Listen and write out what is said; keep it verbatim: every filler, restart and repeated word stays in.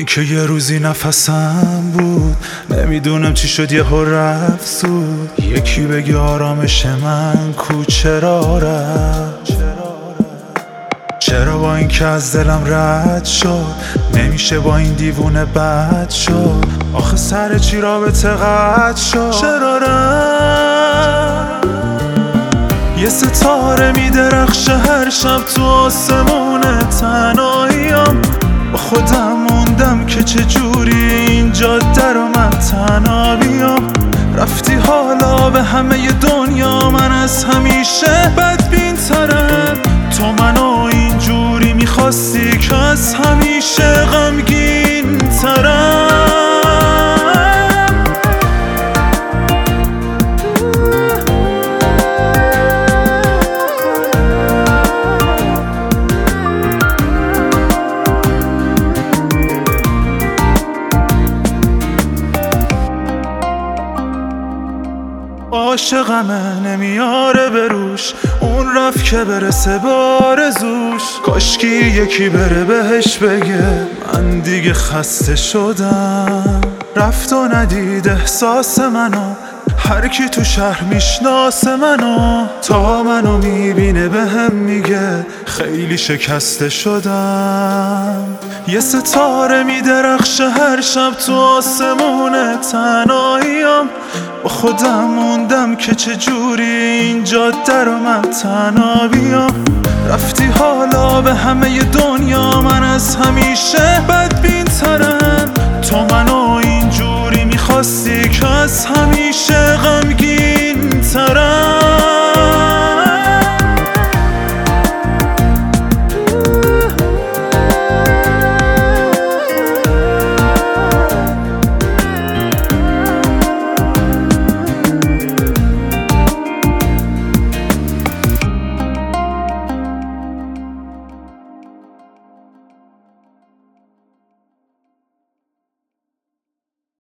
که یه روزی نفسم بود، نمیدونم چی شد یهو رفت زود. یکی بگی آرامش من کو چرا رفت، چرا با این که از دلم رد شد نمیشه با این دیوونه بد شد. آخه سر چی رابطه قطع شد، چرا رفت. یه ستاره میدرخشه هر شب تو آسمون تنهاییم، با خودم موندم که چجوری این جاده رو من تنها بیام. رفتی حالا به همه دنیا، من از همیشه بدبین ترم. تو منو اینجوری میخواستی که از همیشه غمگین ترم. عاشقمه نمیاره بروش، اون رفت که برسه به آرزوش. کاشکی یکی بره بهش بگه من دیگه خسته شدم. رفت و ندید احساس منو، هر کی تو شهر میشناسه منو. تا منو میبینه بهم میگه خیلی شکسته شدم. یه ستاره میدرخشه هر شب تو آسمون تنهاییم، با خودم موندم که چجوری این جاده رو من تنها بیام. رفتی حالا به همه دنیا، من از همیشه